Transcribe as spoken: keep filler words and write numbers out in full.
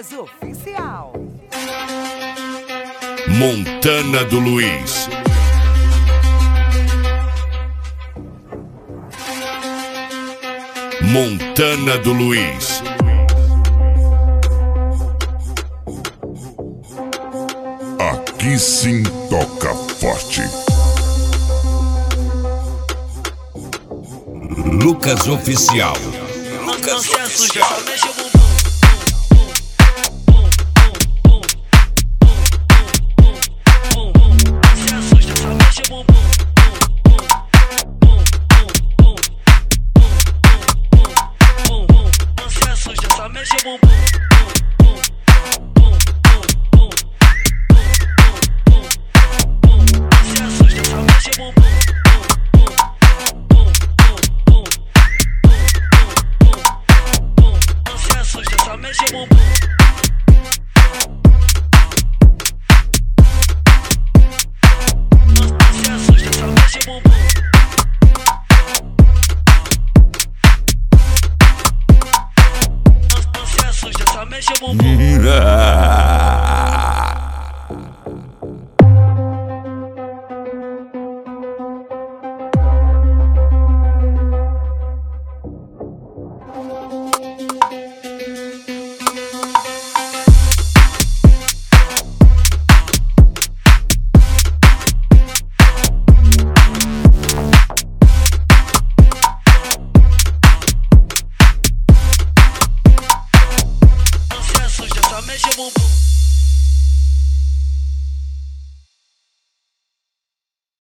Lucas Oficial. Montana do Luiz. Montana do Luiz. Aqui sim toca forte. Lucas Oficial. Lucas Oficial. Mexe o bumbum. Se assusta, só mexe o bumbum. Se assusta, só mexe o bumbum. Se assusta, só mexe o bumbum. Só mexe o bumbum.